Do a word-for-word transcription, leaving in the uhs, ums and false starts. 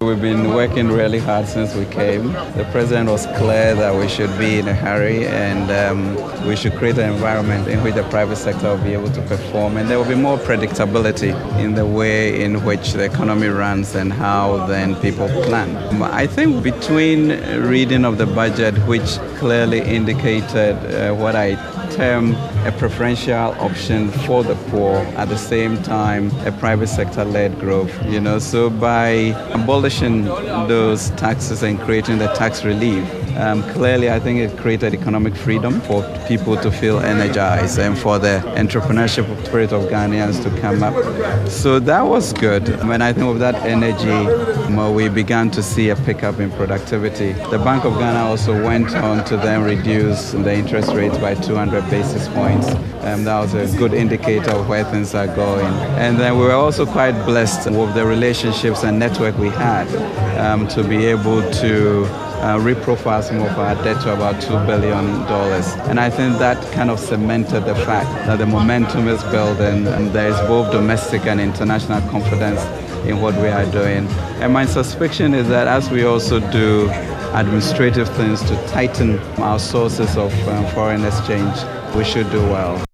we've been working really hard since we came. The president was clear that we should be in a hurry and um, we should create an environment in which the private sector will be able to perform, and there will be more predictability in the way in which the economy runs and how then people plan. I think between reading of the budget, which clearly indicated uh, what I term a preferential option for the poor, at the same time a private sector-led growth, you know, so by abolishing those taxes and creating the tax relief, Um, clearly, I think it created economic freedom for people to feel energized and for the entrepreneurship spirit of Ghanaians to come up. So that was good. When I think of that energy, we began to see a pickup in productivity. The Bank of Ghana also went on to then reduce the interest rates by two hundred basis points. Um, that was a good indicator of where things are going. And then we were also quite blessed with the relationships and network we had um, to be able to Uh, reprofile some of our debt to about two billion dollars. And I think that kind of cemented the fact that the momentum is building and there is both domestic and international confidence in what we are doing. And my suspicion is that as we also do administrative things to tighten our sources of um, foreign exchange, we should do well.